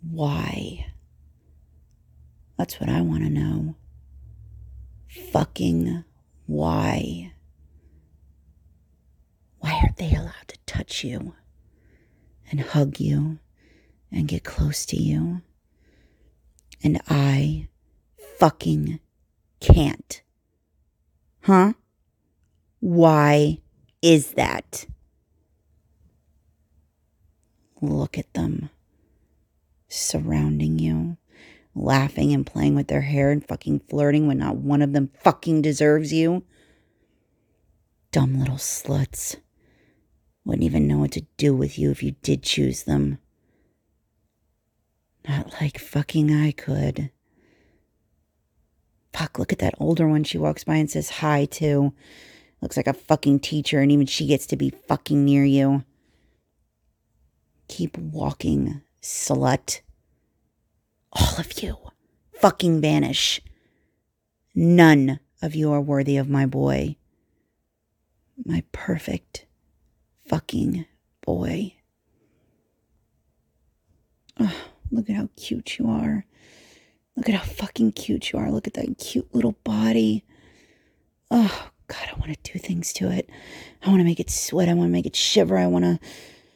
Why? That's what I want to know. Fucking why? Why aren't they allowed to touch you and hug you and get close to you? And I fucking can't. Huh? Why is that? Look at them surrounding you, laughing and playing with their hair and fucking flirting when not one of them fucking deserves you. Dumb little sluts. Wouldn't even know what to do with you if you did choose them. Not like fucking I could. Fuck, look at that older one she walks by and says hi to. Looks like a fucking teacher, and even she gets to be fucking near you. Keep walking, slut. All of you fucking vanish. None of you are worthy of my boy. My perfect fucking boy. Oh, look at how cute you are. Look at how fucking cute you are. Look at that cute little body. Oh, God, I want to do things to it. I want to make it sweat. I want to make it shiver. I want to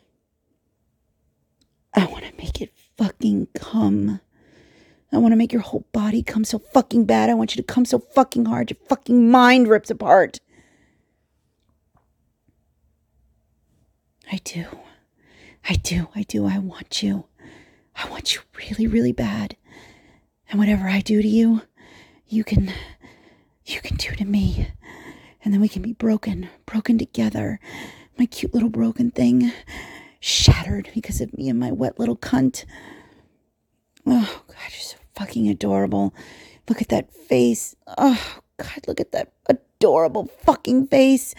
make it fucking come. I want to make your whole body come so fucking bad. I want you to come so fucking hard. Your fucking mind rips apart. I do. I want you. I want you really, really bad. And whatever I do to you, you can do to me. And then we can be broken together. My cute little broken thing, shattered because of me and my wet little cunt. Oh, God, you're so fucking adorable. Look at that face. Oh, God, look at that adorable fucking face.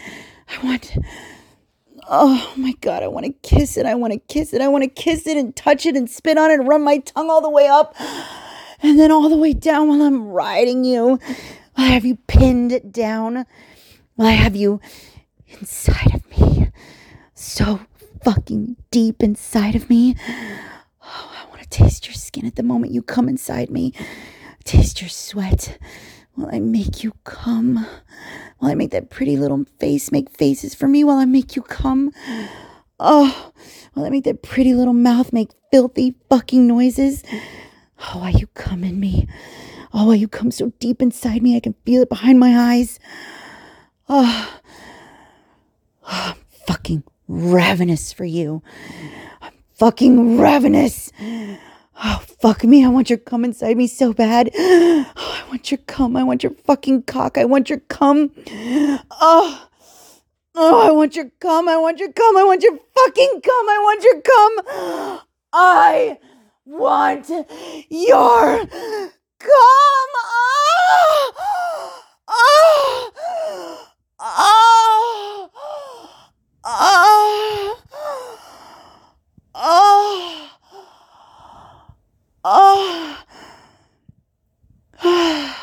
Oh, my God, I want to kiss it. I want to kiss it and touch it and spit on it and run my tongue all the way up and then all the way down while I'm riding you. While I have you pinned down. While I have you inside of me. So fucking deep inside of me. Oh, I want to taste your skin at the moment you come inside me. Taste your sweat while I make you come. While I make that pretty little face make faces for me while I make you come. Oh, while I make that pretty little mouth make filthy fucking noises. Oh, while you come in me. Oh, while you come so deep inside me, I can feel it behind my eyes. Oh, I'm fucking ravenous for you. I'm fucking ravenous. Oh, fuck me. I want your cum inside me so bad. Oh, I want your cum. I want your fucking cock. I want your cum. Oh, I want your cum. I want your cum. I want your fucking cum. I want your cum. I want your cum. Oh, oh, oh, oh, oh, oh.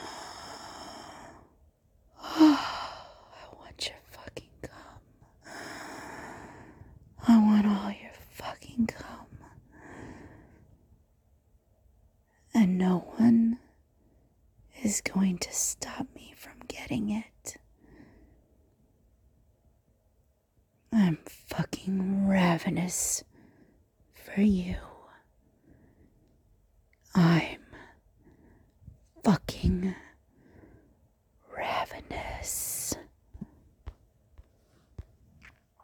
I want your fucking cum. I want all your fucking cum. And no one is going to stop me from getting it. I'm fucking ravenous for you. I'm fucking